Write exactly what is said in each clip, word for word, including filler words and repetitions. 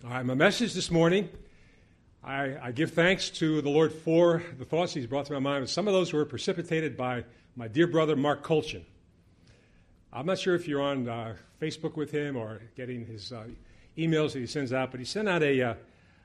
All right, my message this morning, I, I give thanks to the Lord for the thoughts He's brought to my mind. Some of those were precipitated by my dear brother, Mark Colchin. I'm not sure if you're on uh, Facebook with him or getting his uh, emails that he sends out, but he sent out a, uh,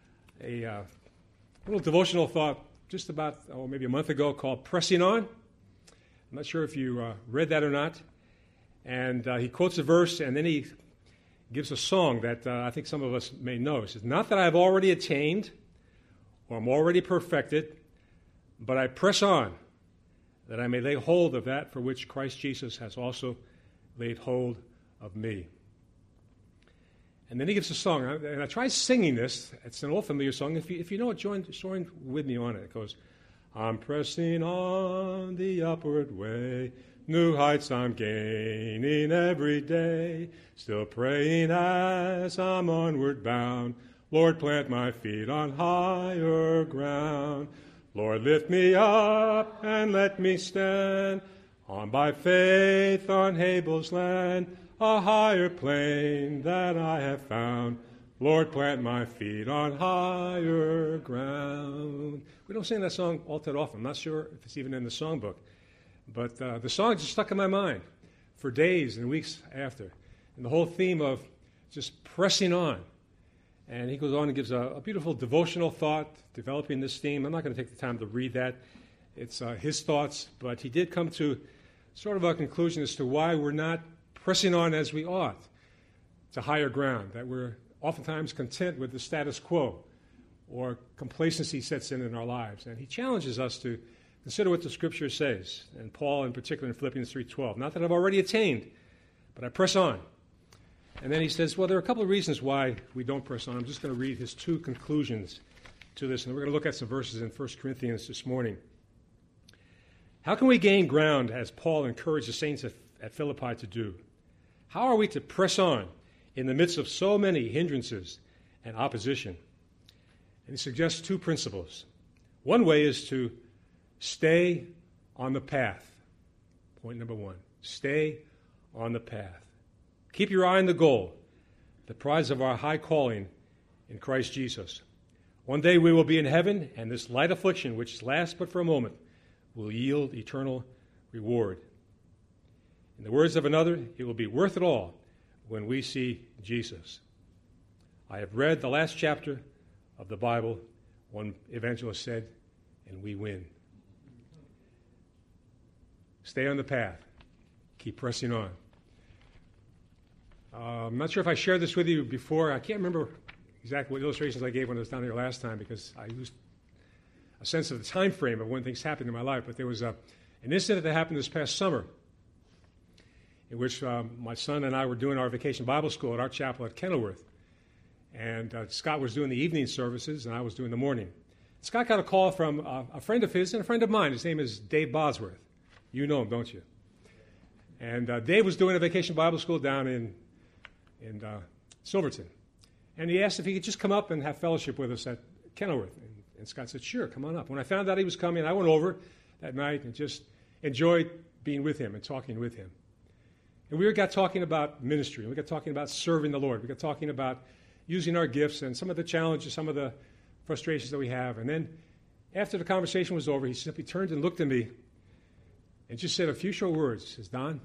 a uh, little devotional thought just about, oh, maybe a month ago called Pressing On. I'm not sure if you uh, read that or not. And uh, he quotes a verse, and then he gives a song that uh, I think some of us may know. It says, "Not that I've already attained or I'm already perfected, but I press on that I may lay hold of that for which Christ Jesus has also laid hold of me." And then he gives a song, and I tried singing this. It's an old familiar song. If you, if you know it, join, join with me on it. It goes, "I'm pressing on the upward way, new heights I'm gaining every day, still praying as I'm onward bound. Lord, plant my feet on higher ground. Lord, lift me up and let me stand on by faith on Habel's land, a higher plane that I have found. Lord, plant my feet on higher ground." We don't sing that song all that often. I'm not sure if it's even in the songbook. But uh, the song just stuck in my mind for days and weeks after. And the whole theme of just pressing on. And he goes on and gives a, a beautiful devotional thought developing this theme. I'm not going to take the time to read that. It's uh, his thoughts. But he did come to sort of a conclusion as to why we're not pressing on as we ought to higher ground, that we're oftentimes content with the status quo or complacency sets in in our lives. And he challenges us to consider what the Scripture says, and Paul in particular in Philippians three twelve. Not that I've already attained, but I press on. And then he says, well, there are a couple of reasons why we don't press on. I'm just going to read his two conclusions to this, and we're going to look at some verses in First Corinthians this morning. How can we gain ground, as Paul encouraged the saints at, at Philippi to do? How are we to press on in the midst of so many hindrances and opposition? And he suggests two principles. One way is to stay on the path. Point number one. Stay on the path. Keep your eye on the goal, the prize of our high calling in Christ Jesus. One day we will be in heaven, and this light affliction, which lasts but for a moment, will yield eternal reward. In the words of another, it will be worth it all when we see Jesus. I have read the last chapter of the Bible, one evangelist said, and we win. Stay on the path. Keep pressing on. Uh, I'm not sure if I shared this with you before. I can't remember exactly what illustrations I gave when I was down there last time because I used a sense of the time frame of when things happened in my life. But there was a, an incident that happened this past summer in which um, my son and I were doing our vacation Bible school at our chapel at Kenilworth. And uh, Scott was doing the evening services, and I was doing the morning. Scott got a call from uh, a friend of his and a friend of mine. His name is Dave Bosworth. You know him, don't you? And uh, Dave was doing a vacation Bible school down in, in uh, Silverton. And he asked if he could just come up and have fellowship with us at Kenilworth. And, and Scott said, sure, come on up. When I found out he was coming, I went over that night and just enjoyed being with him and talking with him. And we got talking about ministry. We got talking about serving the Lord. We got talking about using our gifts and some of the challenges, some of the frustrations that we have. And then after the conversation was over, he simply turned and looked at me and just said a few short words. He says, Don,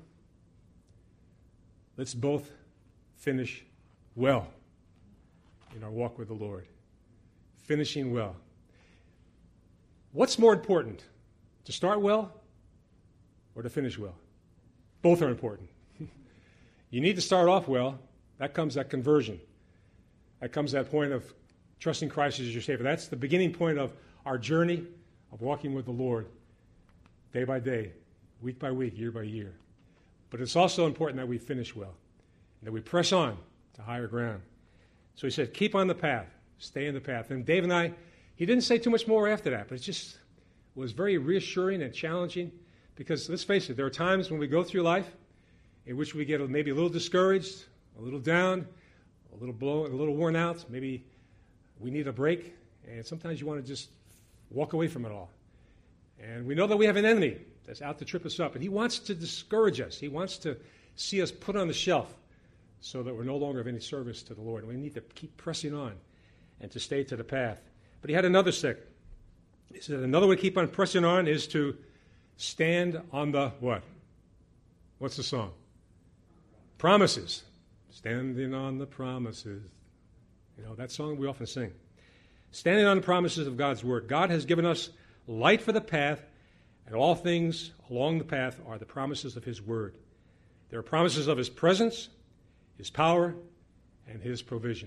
let's both finish well in our walk with the Lord. Finishing well. What's more important, to start well or to finish well? Both are important. You need to start off well. That comes at conversion. That comes that point of trusting Christ as your Savior. That's the beginning point of our journey of walking with the Lord day by day, week by week, year by year. But it's also important that we finish well, and that we press on to higher ground. So he said, keep on the path, stay in the path. And Dave and I, he didn't say too much more after that, but it just was very reassuring and challenging because, let's face it, there are times when we go through life in which we get maybe a little discouraged, a little down, a little blown, a little worn out. Maybe we need a break, and sometimes you want to just walk away from it all. And we know that we have an enemy that's out to trip us up, and he wants to discourage us. He wants to see us put on the shelf, so that we're no longer of any service to the Lord. We need to keep pressing on and to stay to the path. But he had another stick. He said another way to keep on pressing on is to stand on the what? What's the song? Promises. Standing on the promises. You know, that song we often sing. Standing on the promises of God's word. God has given us light for the path, and all things along the path are the promises of his word. There are promises of his presence, his power, and his provision.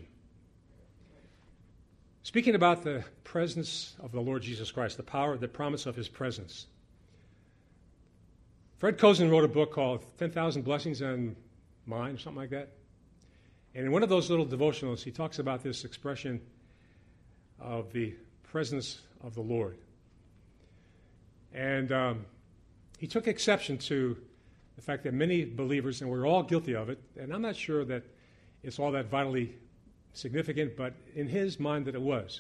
Speaking about the presence of the Lord Jesus Christ, the power, the promise of his presence. Fred Cozen wrote a book called ten thousand Blessings and Mine, or something like that. And in one of those little devotionals, he talks about this expression of the presence of the Lord. And um, he took exception to the fact that many believers, and we're all guilty of it, and I'm not sure that it's all that vitally significant, but in his mind that it was.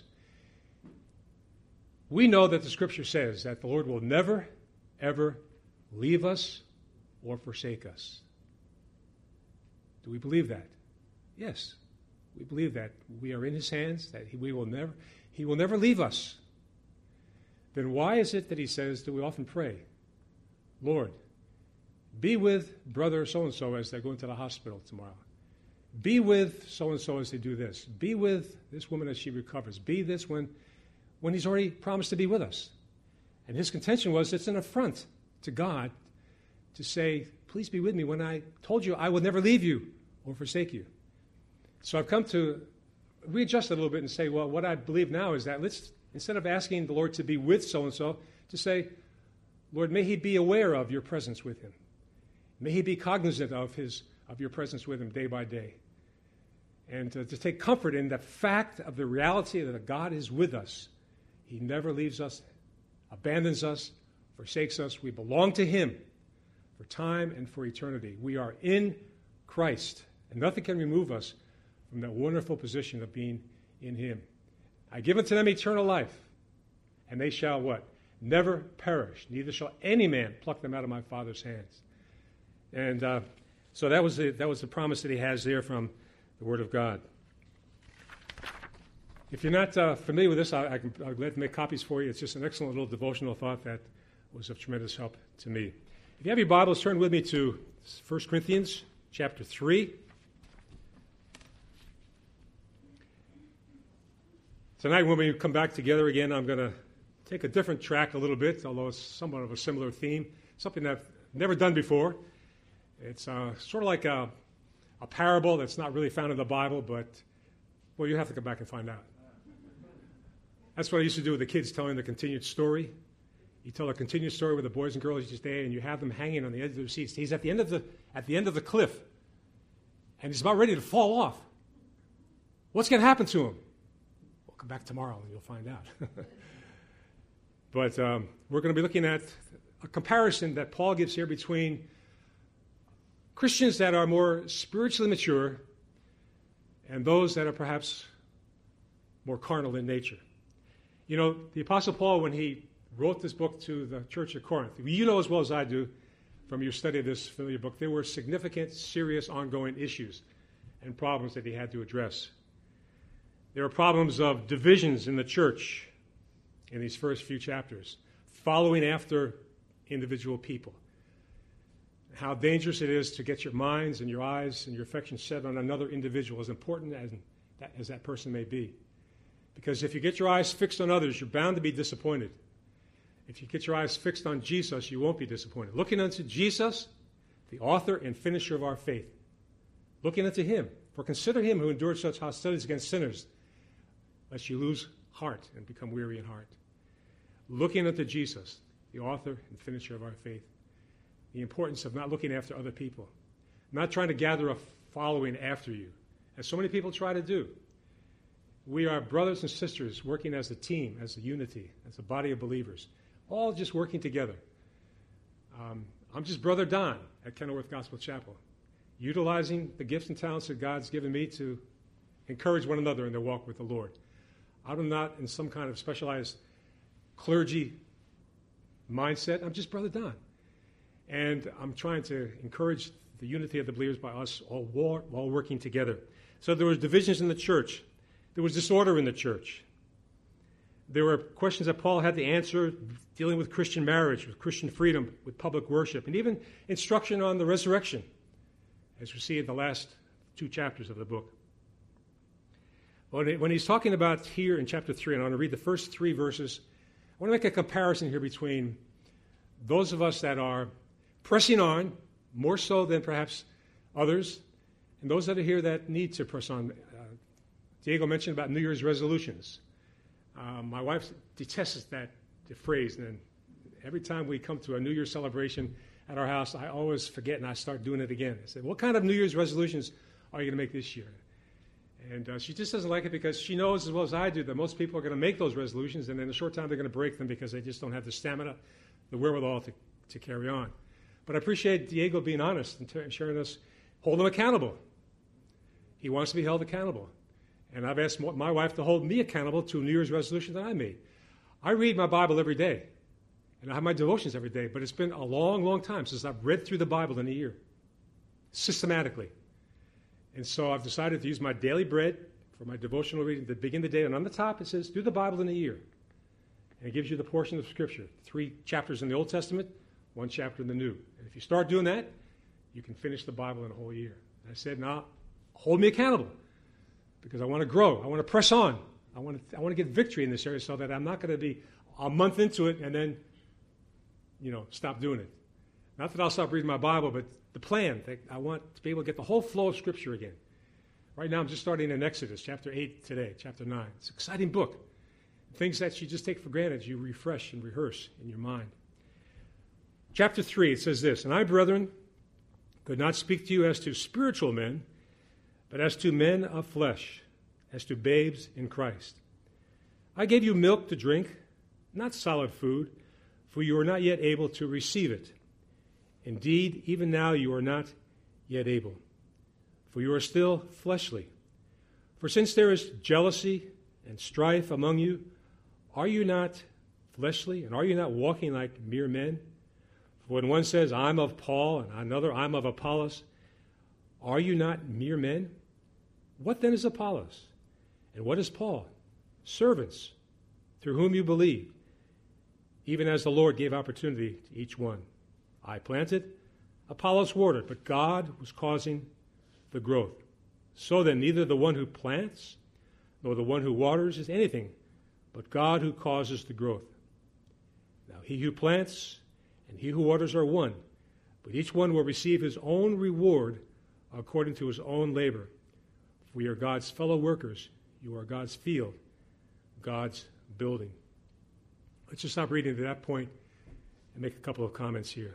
We know that the Scripture says that the Lord will never, ever leave us or forsake us. Do we believe that? Yes, we believe that. We are in his hands, that he, we will never, he will never leave us. Then why is it that he says that we often pray, Lord, be with brother so-and-so as they go into the hospital tomorrow. Be with so-and-so as they do this. Be with this woman as she recovers. Be this when, when he's already promised to be with us. And his contention was it's an affront to God to say, please be with me when I told you I would never leave you or forsake you. So I've come to readjust it a little bit and say, well, what I believe now is that let's, instead of asking the Lord to be with so-and-so, to say, Lord, may he be aware of your presence with him. May he be cognizant of his of your presence with him day by day. And to, to take comfort in the fact of the reality that God is with us. He never leaves us, abandons us, forsakes us. We belong to him for time and for eternity. We are in Christ, and nothing can remove us from that wonderful position of being in him. I give unto them eternal life, and they shall what? Never perish, neither shall any man pluck them out of my Father's hands. And uh, so that was the, that was the promise that he has there from the Word of God. If you're not uh, familiar with this, I, I can, I'm glad to make copies for you. It's just an excellent little devotional thought that was of tremendous help to me. If you have your Bibles, turn with me to First Corinthians chapter three. Tonight when we come back together again, I'm going to take a different track a little bit, although it's somewhat of a similar theme, something that I've never done before. It's uh, sort of like a, a parable that's not really found in the Bible, but, well, you have to come back and find out. That's what I used to do with the kids telling the continued story. You tell a continued story with the boys and girls each day, and you have them hanging on the edge of their seats. He's at the end of the, at the end of the cliff, and he's about ready to fall off. What's going to happen to him? Well, come back tomorrow, and you'll find out. But um, we're going to be looking at a comparison that Paul gives here between Christians that are more spiritually mature and those that are perhaps more carnal in nature. You know, the Apostle Paul, when he wrote this book to the church of Corinth, you know as well as I do from your study of this familiar book, there were significant, serious, ongoing issues and problems that he had to address. There were problems of divisions in the church in these first few chapters, following after individual people. How dangerous it is to get your minds and your eyes and your affections set on another individual, as important as that, as that person may be. Because if you get your eyes fixed on others, you're bound to be disappointed. If you get your eyes fixed on Jesus, you won't be disappointed. Looking unto Jesus, the author and finisher of our faith. Looking unto him. For consider him who endured such hostilities against sinners, lest you lose heart and become weary in heart. Looking unto Jesus, the author and finisher of our faith. The importance of not looking after other people. Not trying to gather a following after you, as so many people try to do. We are brothers and sisters working as a team, as a unity, as a body of believers, all just working together. Um, I'm just Brother Don at Kenilworth Gospel Chapel, utilizing the gifts and talents that God's given me to encourage one another in their walk with the Lord. I'm not in some kind of specialized clergy mindset. I'm just Brother Don. And I'm trying to encourage the unity of the believers by us all, war, all working together. So there was divisions in the church. There was disorder in the church. There were questions that Paul had to answer dealing with Christian marriage, with Christian freedom, with public worship, and even instruction on the resurrection, as we see in the last two chapters of the book. When he's talking about here in chapter three, and I want to read the first three verses, I want to make a comparison here between those of us that are pressing on, more so than perhaps others, and those that are here that need to press on. Uh, Diego mentioned about New Year's resolutions. Uh, my wife detests that phrase, and every time we come to a New Year's celebration at our house, I always forget and I start doing it again. I say, what kind of New Year's resolutions are you going to make this year? And uh, she just doesn't like it because she knows as well as I do that most people are going to make those resolutions, and in a short time they're going to break them because they just don't have the stamina, the wherewithal to, to carry on. But I appreciate Diego being honest and, t- and sharing us, hold him accountable. He wants to be held accountable. And I've asked my wife to hold me accountable to a New Year's resolution that I made. I read my Bible every day, and I have my devotions every day, but it's been a long, long time since I've read through the Bible in a year, systematically. And so I've decided to use my daily bread for my devotional reading to begin the day. And on the top it says, do the Bible in a year. And it gives you the portion of Scripture, three chapters in the Old Testament, one chapter in the New. And if you start doing that, you can finish the Bible in a whole year. And I said, now, hold me accountable because I want to grow. I want to press on. I want to, I want to get victory in this area so that I'm not going to be a month into it and then, you know, stop doing it. Not that I'll stop reading my Bible, but the plan, that I want to be able to get the whole flow of Scripture again. Right now I'm just starting in Exodus, chapter eight today, chapter nine. It's an exciting book. Things that you just take for granted, you refresh and rehearse in your mind. Chapter three, it says this, and I, brethren, could not speak to you as to spiritual men, but as to men of flesh, as to babes in Christ. I gave you milk to drink, not solid food, for you are not yet able to receive it. Indeed, even now you are not yet able, for you are still fleshly. For since there is jealousy and strife among you, are you not fleshly, and are you not walking like mere men? For when one says, I'm of Paul, and another, I'm of Apollos, are you not mere men? What then is Apollos? And what is Paul? Servants, through whom you believe, even as the Lord gave opportunity to each one. I planted, Apollos watered, but God was causing the growth. So then neither the one who plants nor the one who waters is anything, but God who causes the growth. Now he who plants and he who waters are one, but each one will receive his own reward according to his own labor. For we are God's fellow workers. You are God's field, God's building. Let's just stop reading to that point and make a couple of comments here.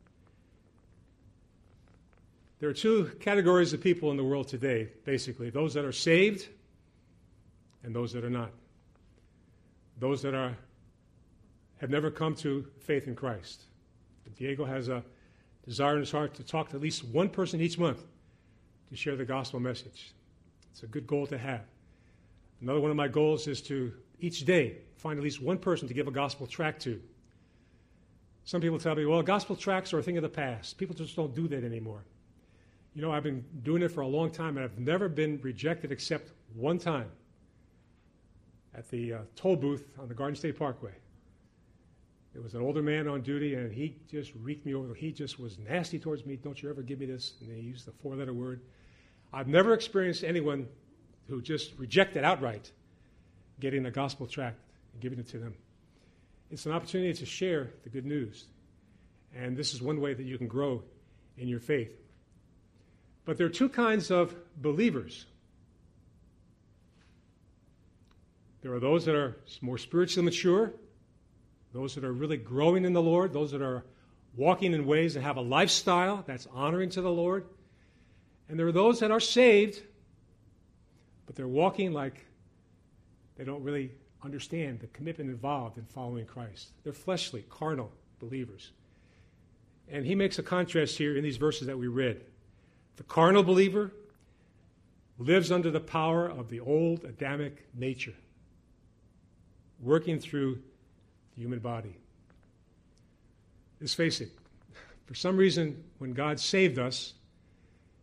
There are two categories of people in the world today, basically. Those that are saved and those that are not. Those that are have never come to faith in Christ. Diego has a desire in his heart to talk to at least one person each month to share the gospel message. It's a good goal to have. Another one of my goals is to, each day, find at least one person to give a gospel tract to. Some people tell me, well, gospel tracts are a thing of the past. People just don't do that anymore. You know, I've been doing it for a long time, and I've never been rejected except one time at the uh, toll booth on the Garden State Parkway. There was an older man on duty, and he just reeked me over. He just was nasty towards me. Don't you ever give me this. And he used the four-letter word. I've never experienced anyone who just rejected outright getting a gospel tract and giving it to them. It's an opportunity to share the good news. And this is one way that you can grow in your faith. But there are two kinds of believers. There are those that are more spiritually mature, those that are really growing in the Lord, those that are walking in ways that have a lifestyle that's honoring to the Lord. And there are those that are saved, but they're walking like they don't really understand the commitment involved in following Christ. They're fleshly, carnal believers. And he makes a contrast here in these verses that we read. The carnal believer lives under the power of the old Adamic nature, working through the human body. Let's face it, for some reason, when God saved us,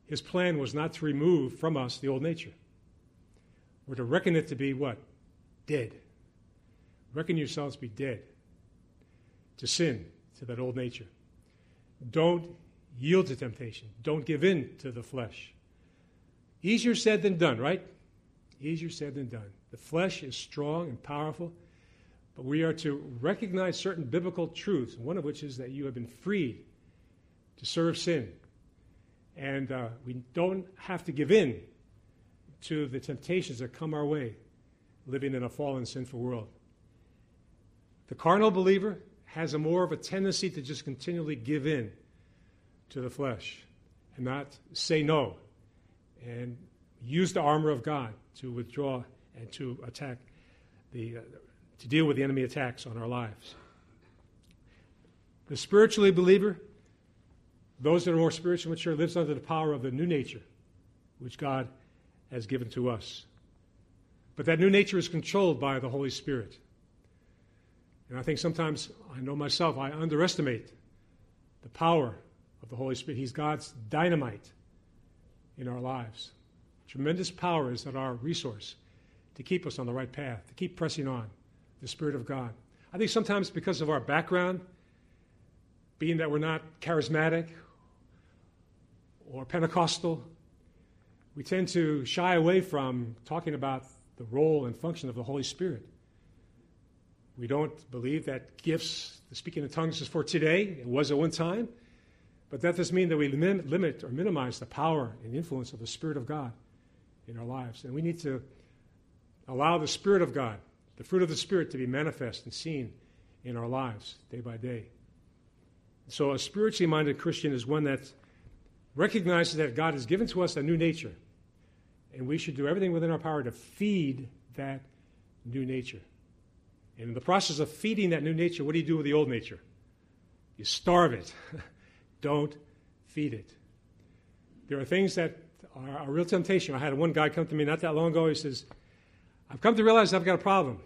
his plan was not to remove from us the old nature. We're to reckon it to be what? Dead. Reckon yourselves to be dead to sin, to that old nature. Don't yield to temptation. Don't give in to the flesh. Easier said than done, right? Easier said than done. The flesh is strong and powerful, but we are to recognize certain biblical truths, one of which is that you have been freed to serve sin. And uh, we don't have to give in to the temptations that come our way living in a fallen, sinful world. The carnal believer has a more of a tendency to just continually give in to the flesh and not say no and use the armor of God to withdraw and to attack the uh, to deal with the enemy attacks on our lives. The spiritually believer, those that are more spiritually mature, lives under the power of the new nature, which God has given to us. But that new nature is controlled by the Holy Spirit. And I think sometimes, I know myself, I underestimate the power of the Holy Spirit. He's God's dynamite in our lives. Tremendous power is at our resource to keep us on the right path, to keep pressing on, the Spirit of God. I think sometimes because of our background, being that we're not charismatic or Pentecostal, we tend to shy away from talking about the role and function of the Holy Spirit. We don't believe that gifts, the speaking in tongues, is for today. It was at one time. But that doesn't mean that we lim- limit or minimize the power and influence of the Spirit of God in our lives. And we need to allow the Spirit of God, the fruit of the Spirit, to be manifest and seen in our lives day by day. So a spiritually minded Christian is one that recognizes that God has given to us a new nature, and we should do everything within our power to feed that new nature. And in the process of feeding that new nature, what do you do with the old nature? You starve it. Don't feed it. There are things that are a real temptation. I had one guy come to me not that long ago. He says, I've come to realize I've got a problem.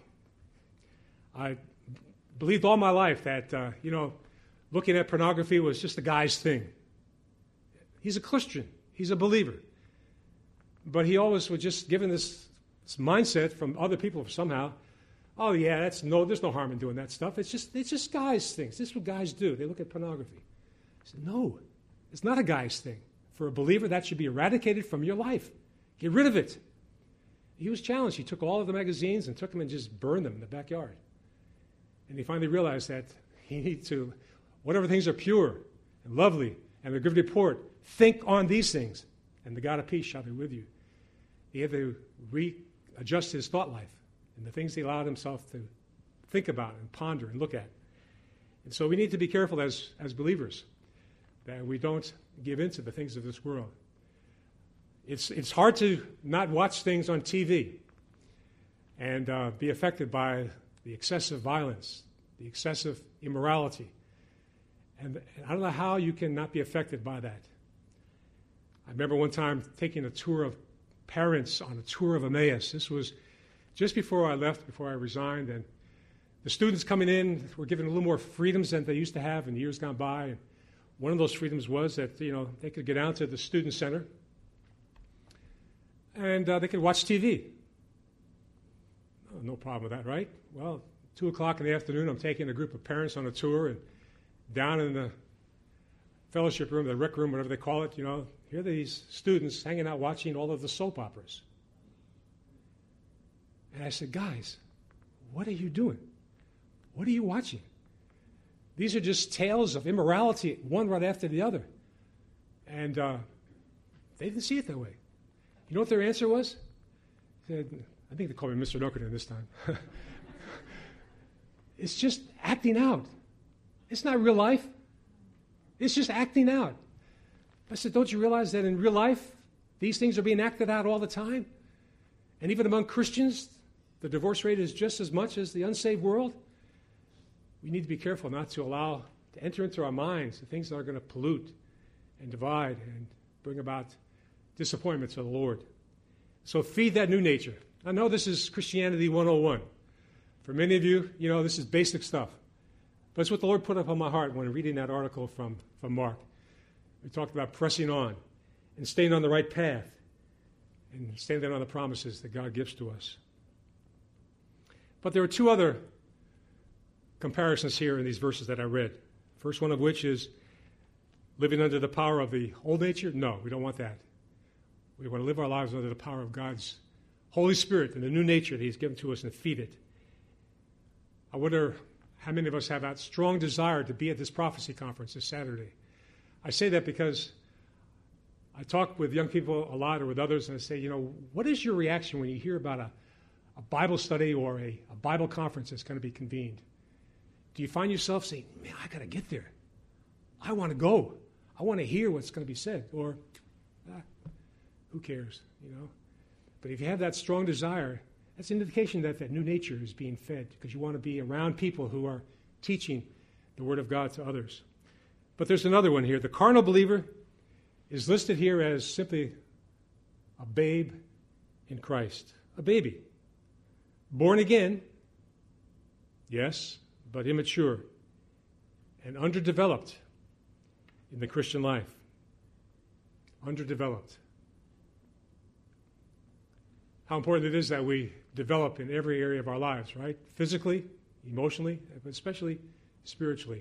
I believed all my life that, uh, you know, looking at pornography was just a guy's thing. He's a Christian. He's a believer. But he always was just given this, this mindset from other people somehow. Oh, yeah, that's no, there's no harm in doing that stuff. It's just, it's just guys' things. This is what guys do. They look at pornography. I said, no, it's not a guy's thing. For a believer, that should be eradicated from your life. Get rid of it. He was challenged. He took all of the magazines and took them and just burned them in the backyard. And he finally realized that he needed to, whatever things are pure and lovely and of good report, think on these things, and the God of peace shall be with you. He had to readjust his thought life and the things he allowed himself to think about and ponder and look at. And so we need to be careful as, as believers that we don't give in to the things of this world. It's, it's hard to not watch things on T V and uh, be affected by the excessive violence, the excessive immorality. And, and I don't know how you can not be affected by that. I remember one time taking a tour of parents on a tour of Emmaus. This was just before I left, before I resigned, and the students coming in were given a little more freedoms than they used to have in years gone by. And one of those freedoms was that, you know, they could get down to the student center and uh, they could watch T V. Oh, no problem with that, right? Well, two o'clock in the afternoon, I'm taking a group of parents on a tour, and down in the fellowship room, the rec room, whatever they call it, you know, here are these students hanging out watching all of the soap operas. And I said, guys, what are you doing? What are you watching? These are just tales of immorality, one right after the other. And uh, they didn't see it that way. You know what their answer was? They said, I think they called me Mister Nokerton this time. It's just acting out. It's not real life. It's just acting out. I said, don't you realize that in real life, these things are being acted out all the time? And even among Christians, the divorce rate is just as much as the unsaved world. We need to be careful not to allow to enter into our minds the things that are going to pollute and divide and bring about disappointment to the Lord. So feed that new nature. I know this is Christianity one oh one. For many of you, you know, this is basic stuff. But it's what the Lord put up on my heart when reading that article from, from Mark. We talked about pressing on and staying on the right path and standing on the promises that God gives to us. But there are two other comparisons here in these verses that I read. First one of which is living under the power of the old nature. No, we don't want that. We want to live our lives under the power of God's Holy Spirit and the new nature that He's given to us and feed it. I wonder how many of us have that strong desire to be at this prophecy conference this Saturday. I say that because I talk with young people a lot or with others, and I say, you know, what is your reaction when you hear about a, a Bible study or a, a Bible conference that's going to be convened? Do you find yourself saying, man, I got to get there. I want to go. I want to hear what's going to be said. Or, ah, who cares, you know? But if you have that strong desire, that's an indication that that new nature is being fed because you want to be around people who are teaching the Word of God to others. But there's another one here. The carnal believer is listed here as simply a babe in Christ. A baby. Born again, yes, but immature and underdeveloped in the Christian life. Underdeveloped. How important it is that we develop in every area of our lives, right? Physically, emotionally, but especially spiritually.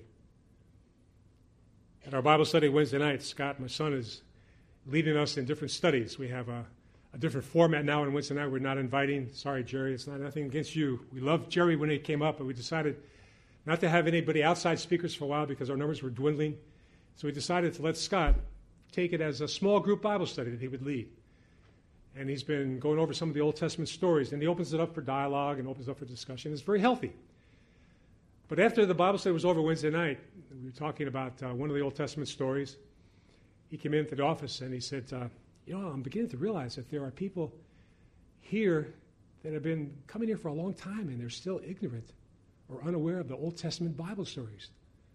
At our Bible study Wednesday night, Scott, my son, is leading us in different studies. We have a, a different format now on Wednesday night. We're not inviting, sorry, Jerry, it's not nothing against you. We loved Jerry when he came up, but we decided not to have anybody outside speakers for a while because our numbers were dwindling. So we decided to let Scott take it as a small group Bible study that he would lead. And he's been going over some of the Old Testament stories, and he opens it up for dialogue and opens it up for discussion. It's very healthy. But after the Bible study was over Wednesday night, we were talking about uh, one of the Old Testament stories. He came into the office and he said, uh, you know, I'm beginning to realize that there are people here that have been coming here for a long time and they're still ignorant or unaware of the Old Testament Bible stories.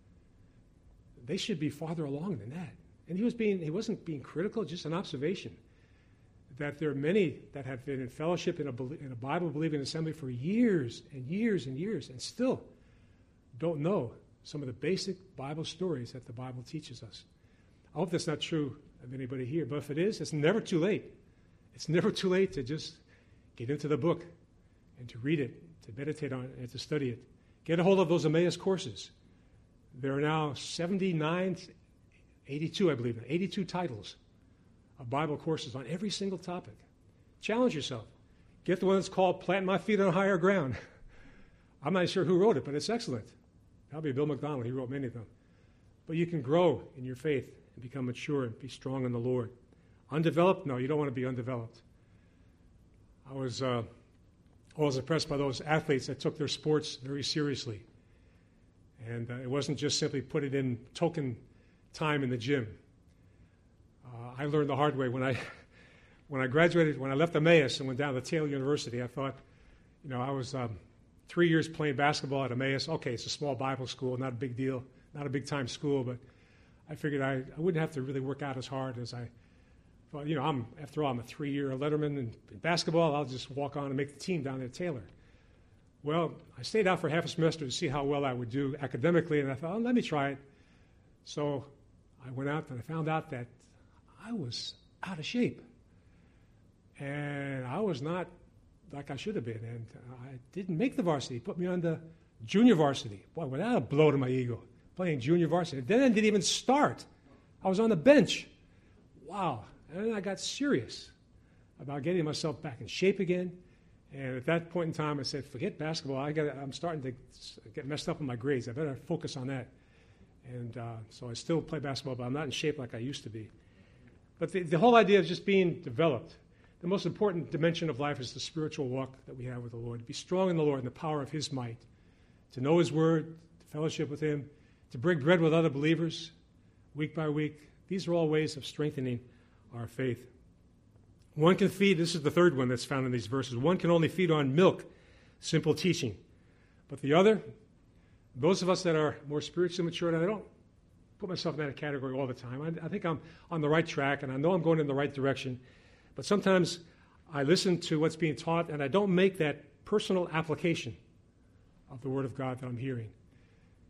They should be farther along than that. And he was being, he wasn't being critical, just an observation that there are many that have been in fellowship in a, in a Bible-believing assembly for years and years and years and still don't know some of the basic Bible stories that the Bible teaches us. I hope that's not true of anybody here, but if it is, it's never too late. It's never too late to just get into the book and to read it, to meditate on it, and to study it. Get a hold of those Emmaus courses. There are now seventy-nine, eighty-two, I believe, eighty-two titles of Bible courses on every single topic. Challenge yourself. Get the one that's called Plant My Feet on Higher Ground. I'm not sure who wrote it, but it's excellent. Probably Bill McDonald. He wrote many of them. But you can grow in your faith and become mature and be strong in the Lord. Undeveloped? No, you don't want to be undeveloped. I was uh, always impressed by those athletes that took their sports very seriously. And uh, it wasn't just simply put it in token time in the gym. Uh, I learned the hard way when I when I graduated, when I left Emmaus and went down to Taylor University. I thought, you know, I was um, three years playing basketball at Emmaus. Okay, it's a small Bible school, not a big deal, not a big-time school, but I figured I, I wouldn't have to really work out as hard as I thought. You know, I'm after all, I'm a three-year letterman in, in basketball. I'll just walk on and make the team down there at Taylor. Well, I stayed out for half a semester to see how well I would do academically, and I thought, oh, let me try it. So I went out and I found out that I was out of shape. And I was not like I should have been. And I didn't make the varsity. Put me on the junior varsity. Boy, well, that a blow to my ego, playing junior varsity. Then I didn't even start. I was on the bench. Wow. And then I got serious about getting myself back in shape again. And at that point in time, I said, forget basketball. I got. I'm starting to get messed up in my grades. I better focus on that. And uh, so I still play basketball, but I'm not in shape like I used to be. But the, the whole idea of just being developed, the most important dimension of life is the spiritual walk that we have with the Lord. To be strong in the Lord and the power of His might, to know His Word, to fellowship with Him, to break bread with other believers week by week. These are all ways of strengthening our faith. One can feed, this is the third one that's found in these verses, one can only feed on milk, simple teaching. But the other, those of us that are more spiritually mature, and I don't put myself in that category all the time. I, I think I'm on the right track, and I know I'm going in the right direction. But sometimes I listen to what's being taught, and I don't make that personal application of the Word of God that I'm hearing.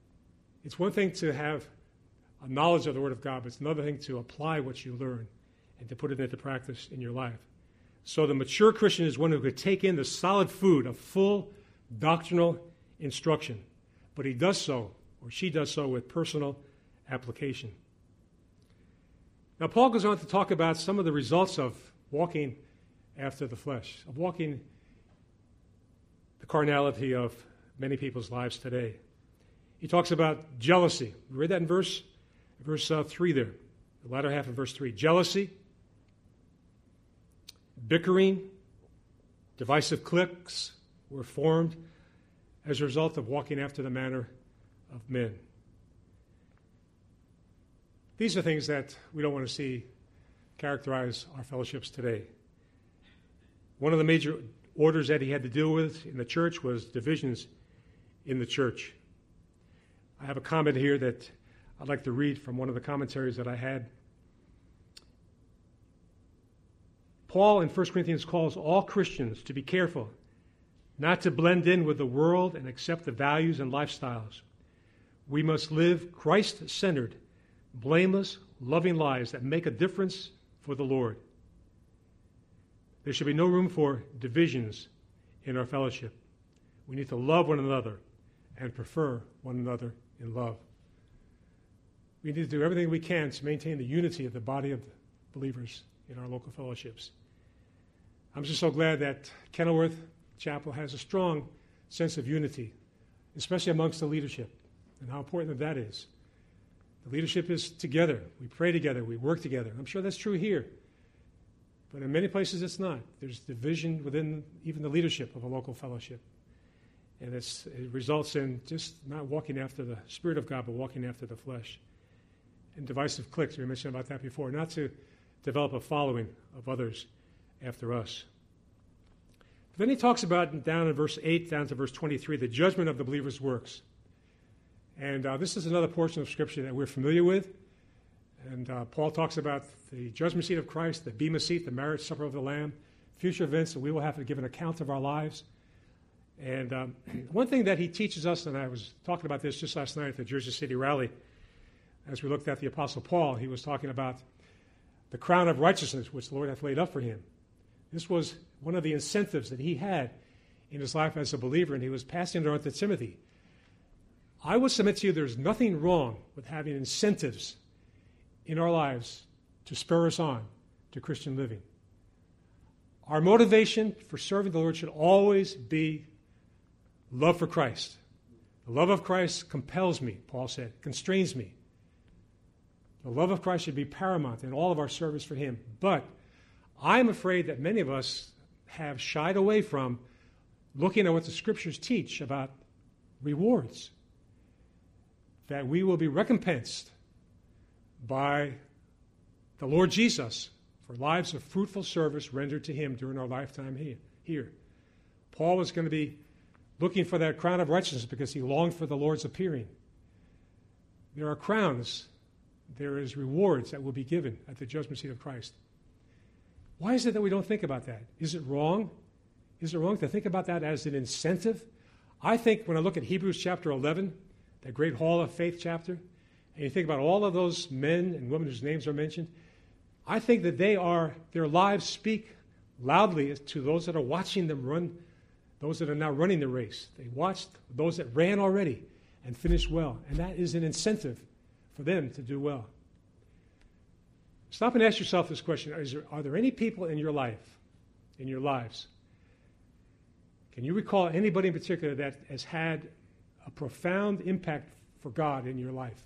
It's one thing to have a knowledge of the Word of God, but it's another thing to apply what you learn and to put it into practice in your life. So the mature Christian is one who could take in the solid food of full doctrinal instruction, but he does so, or she does so, with personal application. Now, Paul goes on to talk about some of the results of walking after the flesh, of walking the carnality of many people's lives today. He talks about jealousy. We read that in verse, verse uh, three there, the latter half of verse three. Jealousy, bickering, divisive cliques were formed as a result of walking after the manner of men. These are things that we don't want to see characterize our fellowships today. One of the major orders that he had to deal with in the church was divisions in the church. I have a comment here that I'd like to read from one of the commentaries that I had. Paul in First Corinthians calls all Christians to be careful not to blend in with the world and accept the values and lifestyles. We must live Christ-centered, blameless, loving lives that make a difference for the Lord. There should be no room for divisions in our fellowship. We need to love one another and prefer one another in love. We need to do everything we can to maintain the unity of the body of believers in our local fellowships. I'm just so glad that Kenilworth Chapel has a strong sense of unity, especially amongst the leadership, and how important that is. The leadership is together. We pray together. We work together. I'm sure that's true here. But in many places it's not. There's division within even the leadership of a local fellowship. And it's, it results in just not walking after the Spirit of God, but walking after the flesh. And divisive cliques, we mentioned about that before, not to develop a following of others after us. But then he talks about, down in verse eight, down to verse twenty-three, the judgment of the believer's works. And uh, this is another portion of Scripture that we're familiar with. And uh, Paul talks about the judgment seat of Christ, the bema seat, the marriage supper of the Lamb, future events that we will have to give an account of our lives. And um, one thing that he teaches us, and I was talking about this just last night at the Jersey City rally, as we looked at the Apostle Paul, he was talking about the crown of righteousness which the Lord hath laid up for him. This was one of the incentives that he had in his life as a believer, and he was passing it on to Timothy. I will submit to you there's nothing wrong with having incentives in our lives to spur us on to Christian living. Our motivation for serving the Lord should always be love for Christ. The love of Christ compels me, Paul said, constrains me. The love of Christ should be paramount in all of our service for him. But I'm afraid that many of us have shied away from looking at what the Scriptures teach about rewards, that we will be recompensed by the Lord Jesus for lives of fruitful service rendered to him during our lifetime here. Paul was going to be looking for that crown of righteousness because he longed for the Lord's appearing. There are crowns, there is rewards that will be given at the judgment seat of Christ. Why is it that we don't think about that? Is it wrong? Is it wrong to think about that as an incentive? I think when I look at Hebrews chapter eleven, that great hall of faith chapter, and you think about all of those men and women whose names are mentioned, I think that they are, their lives speak loudly to those that are watching them run, those that are now running the race. They watched those that ran already and finished well, and that is an incentive for them to do well. Stop and ask yourself this question. Is there, are there any people in your life, in your lives, can you recall anybody in particular that has had a profound impact for God in your life?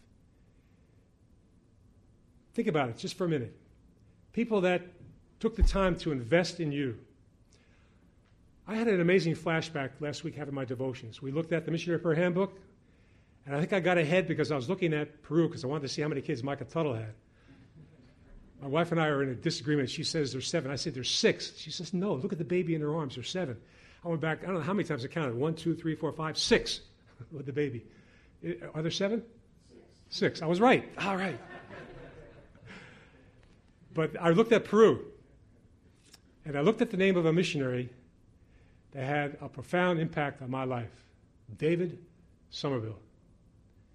Think about it just for a minute. People that took the time to invest in you. I had an amazing flashback last week having my devotions. We looked at the Missionary Prayer Handbook, and I think I got ahead because I was looking at Peru because I wanted to see how many kids Micah Tuttle had. My wife and I are in a disagreement. She says there's seven. I said there's six. She says, no, look at the baby in her arms. There's seven. I went back, I don't know how many times I counted. One, two, three, four, five, six with the baby. Are there seven? Six. Six. I was right. All right. But I looked at Peru, and I looked at the name of a missionary that had a profound impact on my life, David Somerville.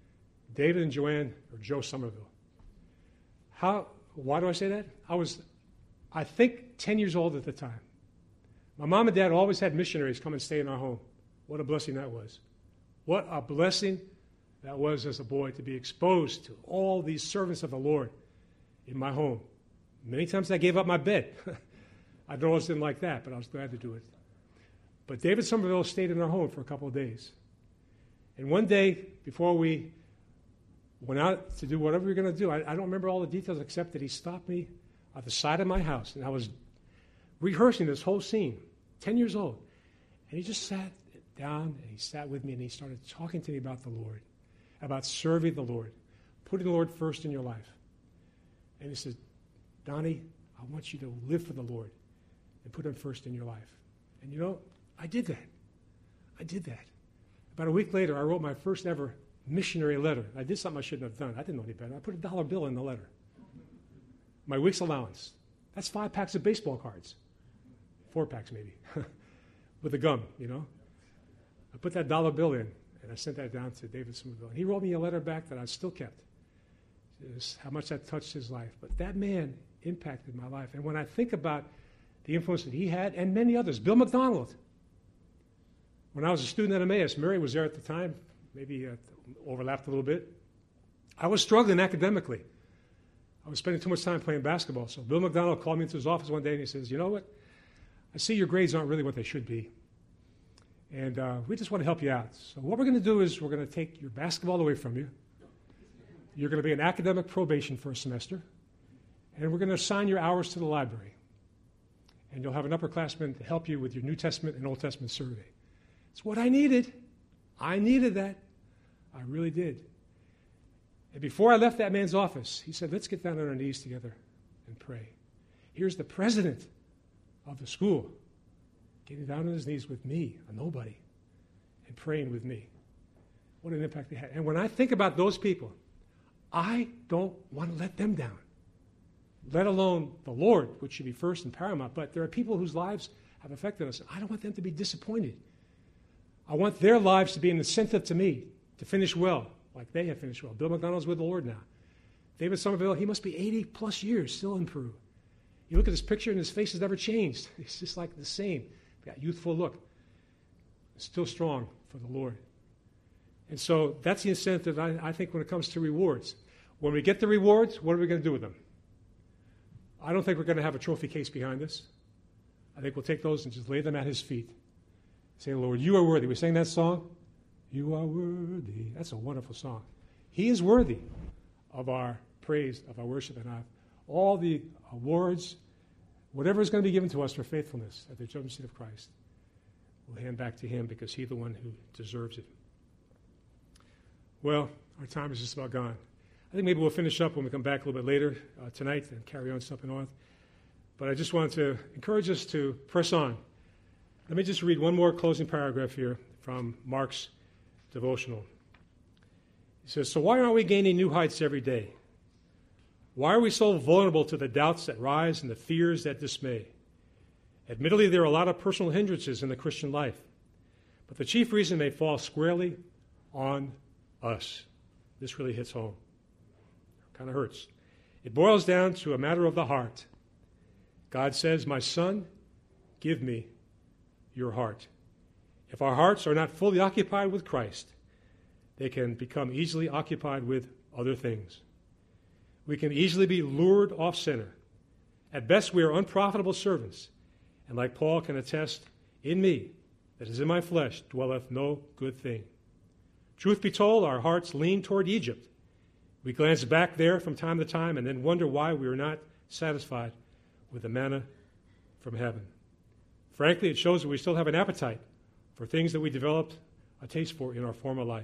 David and Joanne, or Joe Somerville. How? Why do I say that? I was I think, ten years old at the time. My mom and dad always had missionaries come and stay in our home. What a blessing that was. What a blessing that was as a boy to be exposed to all these servants of the Lord in my home. Many times I gave up my bed. I always didn't like that, but I was glad to do it. But David Somerville stayed in our home for a couple of days. And one day, before we went out to do whatever we were going to do, I, I don't remember all the details except that he stopped me at the side of my house, and I was rehearsing this whole scene, ten years old. And he just sat down, and he sat with me, and he started talking to me about the Lord, about serving the Lord, putting the Lord first in your life. And he said, Donnie, I want you to live for the Lord and put him first in your life. And you know, I did that. I did that. About a week later, I wrote my first ever missionary letter. I did something I shouldn't have done. I didn't know any better. I put a dollar bill in the letter. My week's allowance. That's five packs of baseball cards. Four packs, maybe. With the gum, you know. I put that dollar bill in, and I sent that down to David Somerville. And he wrote me a letter back that I still kept. Just how much that touched his life. But that man impacted my life. And when I think about the influence that he had, and many others, Bill McDonald. When I was a student at Emmaus, Mary was there at the time, maybe uh, overlapped a little bit. I was struggling academically. I was spending too much time playing basketball. So Bill McDonald called me into his office one day, and he says, you know what? I see your grades aren't really what they should be. And uh, we just want to help you out. So what we're going to do is we're going to take your basketball away from you. You're going to be in academic probation for a semester. And we're going to assign your hours to the library. And you'll have an upperclassman to help you with your New Testament and Old Testament survey. It's what I needed. I needed that. I really did. And before I left that man's office, he said, let's get down on our knees together and pray. Here's the president of the school getting down on his knees with me, a nobody, and praying with me. What an impact they had. And when I think about those people, I don't want to let them down, let alone the Lord, which should be first and paramount. But there are people whose lives have affected us. I don't want them to be disappointed. I want their lives to be an incentive to me to finish well, like they have finished well. Bill McDonald's with the Lord now. David Somerville, he must be eighty plus years still in Peru. You look at his picture and his face has never changed. He's just like the same. Got youthful look. Still strong for the Lord. And so that's the incentive, I, I think, when it comes to rewards. When we get the rewards, what are we going to do with them? I don't think we're going to have a trophy case behind us. I think we'll take those and just lay them at his feet. Say, Lord, you are worthy. We sang that song. You are worthy. That's a wonderful song. He is worthy of our praise, of our worship, and our, all the awards, whatever is going to be given to us for faithfulness at the judgment seat of Christ, we'll hand back to him because he's the one who deserves it. Well, our time is just about gone. I think maybe we'll finish up when we come back a little bit later uh, tonight and carry on something on. But I just wanted to encourage us to press on. Let me just read one more closing paragraph here from Mark's devotional. He says, so why aren't we gaining new heights every day? Why are we so vulnerable to the doubts that rise and the fears that dismay? Admittedly, there are a lot of personal hindrances in the Christian life, but the chief reason they fall squarely on us. This really hits home. Kind of hurts. It boils down to a matter of the heart. God says, my son, give me your heart. If our hearts are not fully occupied with Christ, they can become easily occupied with other things. We can easily be lured off center. At best, we are unprofitable servants. And like Paul can attest, in me, that is in my flesh, dwelleth no good thing. Truth be told, our hearts lean toward Egypt. We glance back there from time to time and then wonder why we are not satisfied with the manna from heaven. Frankly, it shows that we still have an appetite for things that we developed a taste for in our former life.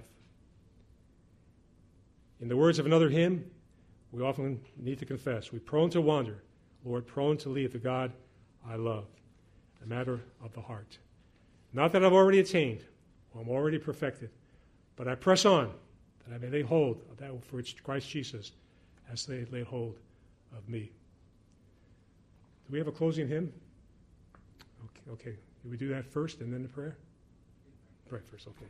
In the words of another hymn, we often need to confess, we're prone to wander, Lord, prone to leave the God I love. A matter of the heart. Not that I've already attained, or I'm already perfected, but I press on, that I may lay hold of that for which Christ Jesus has laid, laid hold of me. Do we have a closing hymn? Okay, okay. Do we do that first and then the prayer? Pray first, okay.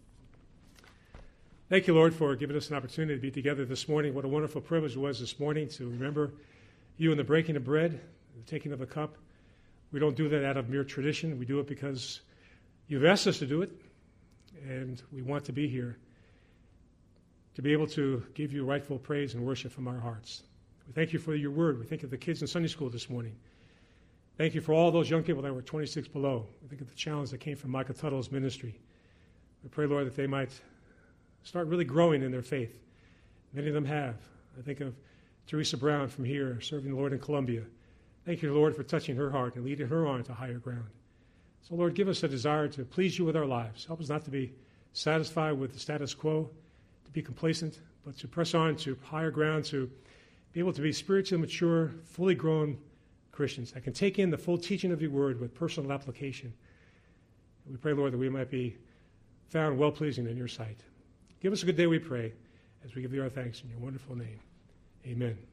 Thank you, Lord, for giving us an opportunity to be together this morning. What a wonderful privilege it was this morning to remember you in the breaking of bread, the taking of the cup. We don't do that out of mere tradition. We do it because you've asked us to do it, and we want to be here to be able to give you rightful praise and worship from our hearts. We thank you for your word. We think of the kids in Sunday school this morning. Thank you for all those young people that were twenty-six below. We think of the challenge that came from Micah Tuttle's ministry. We pray, Lord, that they might start really growing in their faith. Many of them have. I think of Teresa Brown from here, serving the Lord in Colombia. Thank you, Lord, for touching her heart and leading her on to higher ground. So, Lord, give us a desire to please you with our lives. Help us not to be satisfied with the status quo, to be complacent, but to press on to higher ground, to be able to be spiritually mature, fully grown Christians that can take in the full teaching of your word with personal application. We pray, Lord, that we might be found well-pleasing in your sight. Give us a good day, we pray, as we give you our thanks in your wonderful name. Amen.